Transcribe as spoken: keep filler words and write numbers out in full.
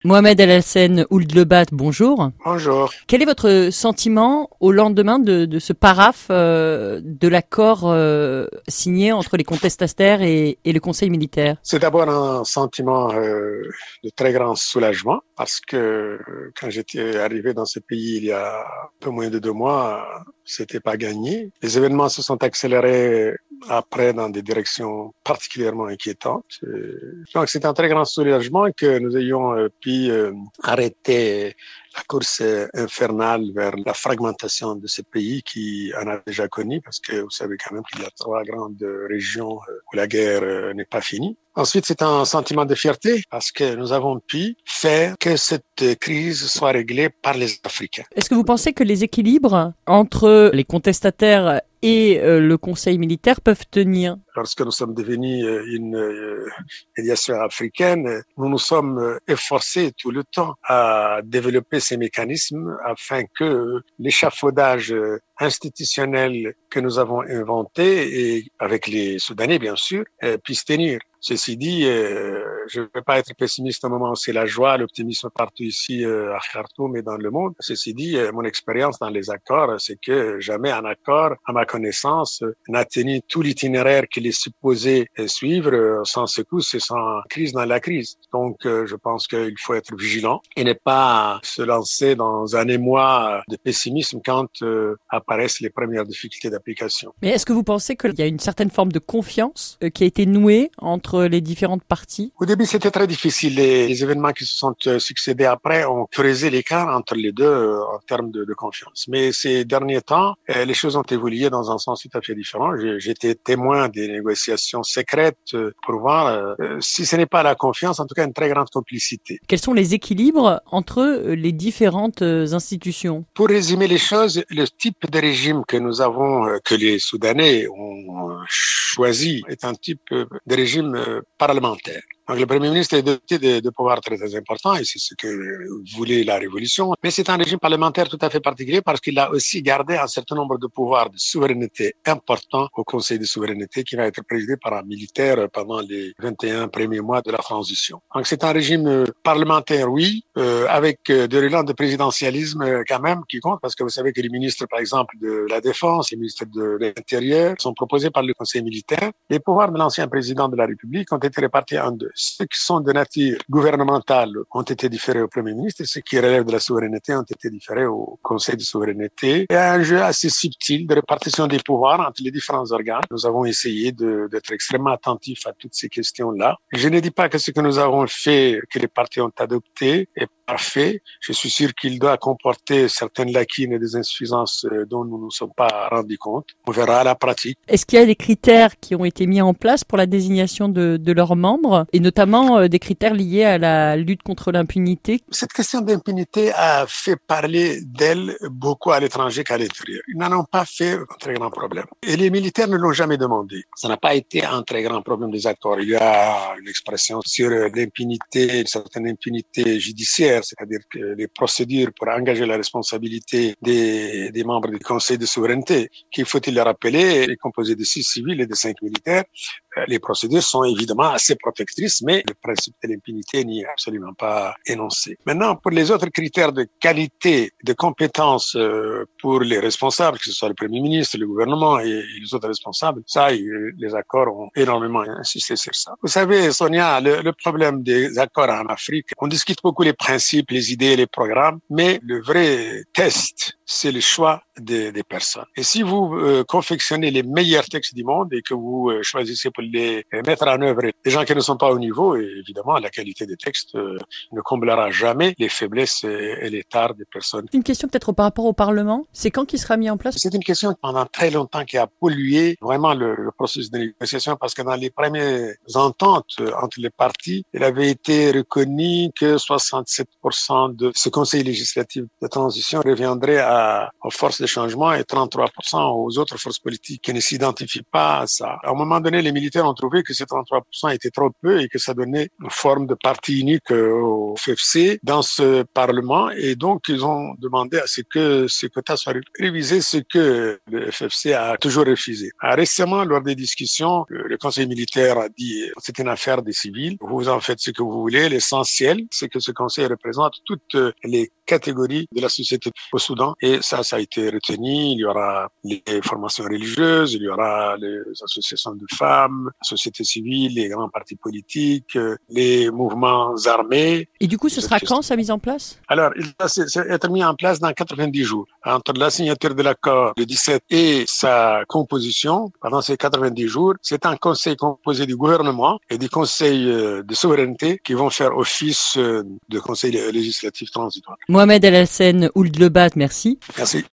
Mohamed El Hassen Ould Lebat, bonjour. Bonjour. Quel est votre sentiment au lendemain de, de ce paraphe euh, de l'accord euh, signé entre les contestataires et, et le Conseil militaire? C'est d'abord un sentiment euh, de très grand soulagement parce que quand j'étais arrivé dans ce pays il y a un peu moins de deux mois, c'était pas gagné. Les événements se sont accélérés après dans des directions particulièrement inquiétantes. Donc c'est un très grand soulagement que nous ayons pu arrêter la course infernale vers la fragmentation de ce pays qui en a déjà connu, parce que vous savez quand même qu'il y a trois grandes régions où la guerre n'est pas finie. Ensuite, c'est un sentiment de fierté parce que nous avons pu faire que cette crise soit réglée par les Africains. Est-ce que vous pensez que les équilibres entre les contestataires et euh, le Conseil militaire peuvent tenir? Lorsque nous sommes devenus une euh, médiation africaine, nous nous sommes efforcés tout le temps à développer ces mécanismes afin que l'échafaudage institutionnel que nous avons inventé, et avec les Soudanais bien sûr, euh, puisse tenir. Ceci dit, euh, je ne veux pas être pessimiste au moment où c'est la joie, l'optimisme partout ici euh, à Khartoum et dans le monde. Ceci dit, euh, mon expérience dans les accords, c'est que jamais un accord, à ma connaissance, n'a tenu tout l'itinéraire qu'il est supposé suivre euh, sans secousse et sans crise dans la crise. Donc, euh, je pense qu'il faut être vigilant et ne pas se lancer dans un émoi de pessimisme quand euh, apparaissent les premières difficultés d'application. Mais est-ce que vous pensez qu'il y a une certaine forme de confiance euh, qui a été nouée entre les différentes parties? Au début, c'était très difficile. Les, les événements qui se sont euh, succédés après ont creusé l'écart entre les deux euh, en termes de, de confiance. Mais ces derniers temps, euh, les choses ont évolué dans un sens tout à fait différent. J'étais témoin des négociations secrètes euh, pour voir, euh, si ce n'est pas la confiance, en tout cas une très grande complicité. Quels sont les équilibres entre les différentes institutions? Pour résumer les choses, le type de régime que nous avons, euh, que les Soudanais ont choisi, est un type de régime parlementaire. Donc, le Premier ministre est doté de, de pouvoirs très, très importants et c'est ce que voulait la révolution. Mais c'est un régime parlementaire tout à fait particulier parce qu'il a aussi gardé un certain nombre de pouvoirs de souveraineté importants au Conseil de souveraineté qui va être présidé par un militaire pendant les vingt et un premiers mois de la transition. Donc, c'est un régime parlementaire, oui, euh, avec de l'élan de présidentialisme quand même qui compte parce que vous savez que les ministres, par exemple, de la Défense, les ministres de l'Intérieur sont proposés par le Conseil militaire. Les pouvoirs de l'ancien président de la République ont été répartis en deux. Ceux qui sont de nature gouvernementale ont été différés au Premier ministre et ceux qui relèvent de la souveraineté ont été différés au Conseil de souveraineté. Il y a un jeu assez subtil de répartition des pouvoirs entre les différents organes. Nous avons essayé de, d'être extrêmement attentifs à toutes ces questions-là. Je ne dis pas que ce que nous avons fait, que les partis ont adopté, est parfait. Je suis sûr qu'il doit comporter certaines lacunes et des insuffisances dont nous ne nous sommes pas rendus compte. On verra à la pratique. Est-ce qu'il y a des critères qui ont été mis en place pour la désignation de, de leurs membres et notamment euh, des critères liés à la lutte contre l'impunité? Cette question d'impunité a fait parler d'elle beaucoup à l'étranger qu'à l'intérieur. Ils n'en ont pas fait un très grand problème. Et les militaires ne l'ont jamais demandé. Ça n'a pas été un très grand problème des accords. Il y a une expression sur l'impunité, une certaine impunité judiciaire, c'est-à-dire que les procédures pour engager la responsabilité des, des membres du Conseil de souveraineté, qu'il faut-il le rappeler, est composé de six civils et de cinq militaires. Les procédures sont évidemment assez protectrices, mais le principe de l'impunité n'y est absolument pas énoncé. Maintenant, pour les autres critères de qualité, de compétence pour les responsables, que ce soit le Premier ministre, le gouvernement et les autres responsables, ça, les accords ont énormément insisté sur ça. Vous savez, Sonia, le, le problème des accords en Afrique, on discute beaucoup les principes, les idées, les programmes, mais le vrai test, c'est le choix des, des personnes. Et si vous euh, confectionnez les meilleurs textes du monde et que vous euh, choisissez pour les mettre en œuvre des gens qui ne sont pas au niveau, et évidemment, la qualité des textes euh, ne comblera jamais les faiblesses et, et les tares des personnes. Une question peut-être par rapport au Parlement. C'est quand qu'il sera mis en place? C'est une question pendant très longtemps qui a pollué vraiment le, le processus de négociation parce que dans les premières ententes entre les partis, il avait été reconnu que soixante-sept pour cent de ce conseil législatif de transition reviendrait à, aux forces de changement et trente-trois pour cent aux autres forces politiques qui ne s'identifient pas à ça. À un moment donné, les militaires militaires ont trouvé que ces trente-trois pour cent étaient trop peu et que ça donnait une forme de parti unique au F F C dans ce Parlement. Et donc, ils ont demandé à ce que ces quotas soient révisés, ce que le F F C a toujours refusé. Récemment, lors des discussions, le Conseil militaire a dit que c'est une affaire des civils. Vous en faites ce que vous voulez. L'essentiel, c'est que ce Conseil représente toutes les catégories de la société au Soudan. Et ça, ça a été retenu. Il y aura les formations religieuses, il y aura les associations de femmes, la société civile, les grands partis politiques, les mouvements armés. Et du coup, ce sera quand sa mise en place? Alors, il va être mis en place dans quatre-vingt-dix jours. Entre la signature de l'accord le dix-sept et sa composition, pendant ces quatre-vingt-dix jours, c'est un conseil composé du gouvernement et du conseil de souveraineté qui vont faire office de conseil législatif transitoire. Mohamed El Hassen Ould Lebat, merci. Merci.